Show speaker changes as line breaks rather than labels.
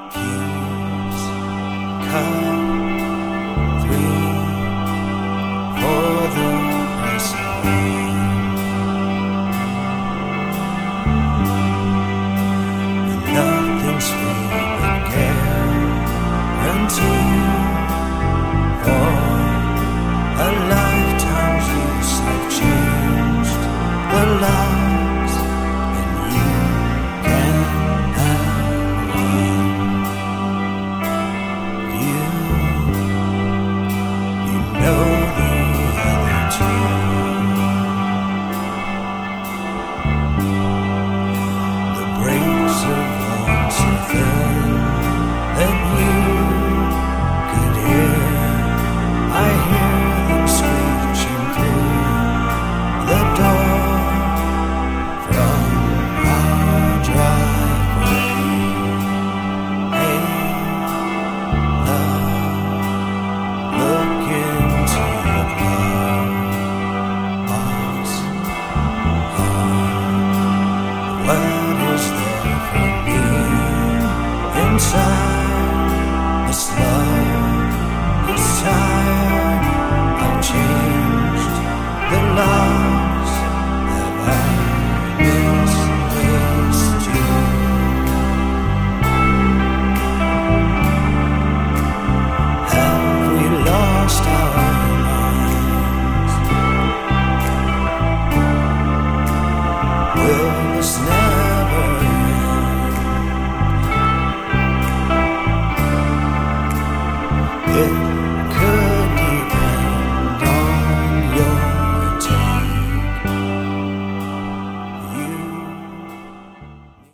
keeps cup 3 for the price of one. And nothing's free but guaranteed for a lifetime's use. I've changed the lives, and you can have one. You know the other two. The breaks of one so thin that you could hear. I hear them screeching through the door from our driveway. Hey, love, look into the glove box. What is there for me inside this love?